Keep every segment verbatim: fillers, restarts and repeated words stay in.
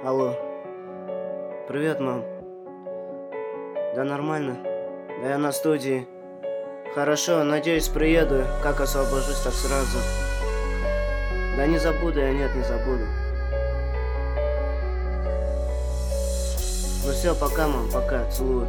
Алло. Привет, мам. Да нормально. Да я на студии. Хорошо, надеюсь, приеду. Как освобожусь, так сразу. Да не забуду я, нет, не забуду. Ну все, пока, мам, пока, целую.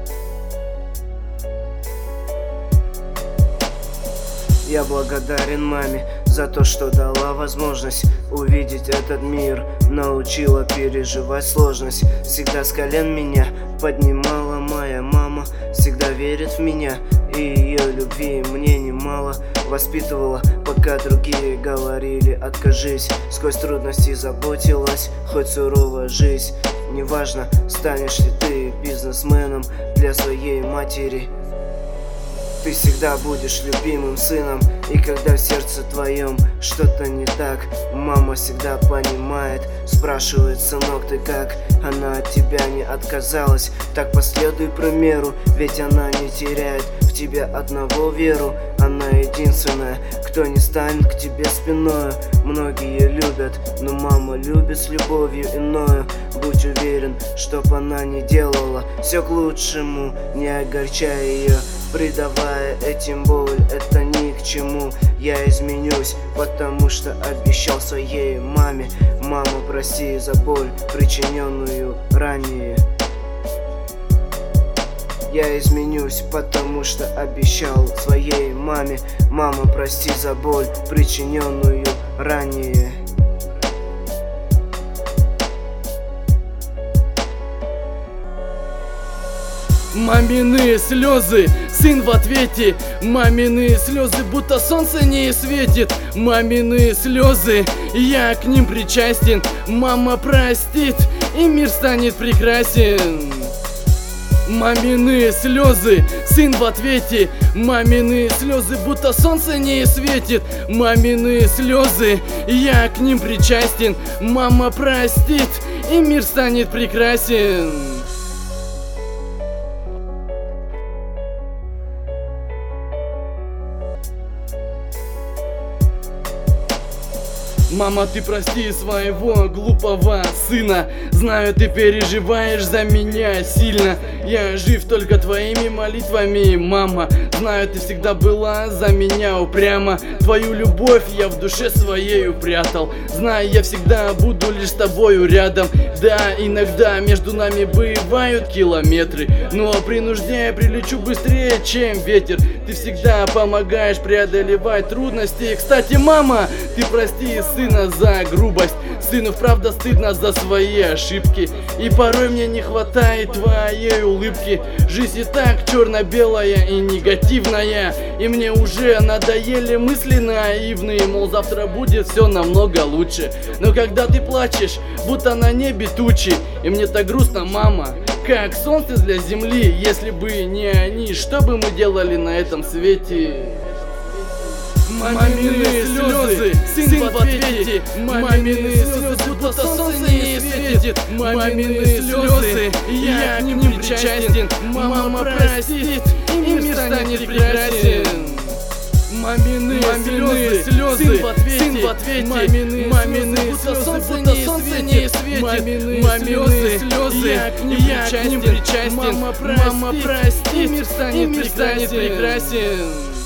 Я благодарен маме за то, что дала возможность увидеть этот мир, научила переживать сложность. Всегда с колен меня поднимала моя мама, всегда верит в меня, и ее любви мне немало. Воспитывала, пока другие говорили откажись, сквозь трудности заботилась, хоть суровая жизнь. Неважно, станешь ли ты бизнесменом для своей матери, ты всегда будешь любимым сыном. И когда в сердце твоем что-то не так, мама всегда понимает, спрашивает: сынок, ты как? Она от тебя не отказалась, так последуй примеру, ведь она не теряет в тебе одного веру. Она единственная, кто не станет к тебе спиною. Многие любят, но мама любит с любовью иною. Будь уверен, чтоб она не делала, все к лучшему, не огорчая ее, придавая этим боль, это ни к чему. Я изменюсь, потому что обещал своей маме. Мама, прости за боль, причиненную ранее. Я изменюсь, потому что обещал своей маме. Мама, прости за боль, причиненную ранее. Мамины слезы, сын в ответе. Мамины слезы, будто солнце не светит. Мамины слезы, я к ним причастен. Мама простит, и мир станет прекрасен. Мамины слезы, сын в ответе. Мамины слезы, будто солнце не светит. Мамины слезы, я к ним причастен. Мама простит, и мир станет прекрасен. Мама, ты прости своего глупого сына. Знаю, ты переживаешь за меня сильно. Я жив только твоими молитвами, мама. Знаю, ты всегда была за меня упряма. Твою любовь я в душе своей упрятал. Знаю, я всегда буду лишь с тобою рядом. Да, иногда между нами бывают километры, но при нужде я прилечу быстрее, чем ветер. Ты всегда помогаешь преодолевать трудности. Кстати, мама, ты прости сына за грубость. Сыну правда стыдно за свои ошибки, и порой мне не хватает твоей улыбки. Жизнь и так черно-белая и негативная, и мне уже надоели мысли наивные, мол, завтра будет все намного лучше. Но когда ты плачешь, будто на небе тучи, и мне так грустно, мама, как солнце для земли. Если бы не они, что бы мы делали на этом свете? Мамины слезы, сын в ответе. Мамины слезы, будто солнце не светит. Мамины слезы, я к ним причастен. Мама простит, и мир станет прекрасен. Мамины слезы, сын в ответе. Мамины слезы, будто солнце не светит. Мамины слезы, я к ним причастен. Мама простит, и мир станет прекрасен.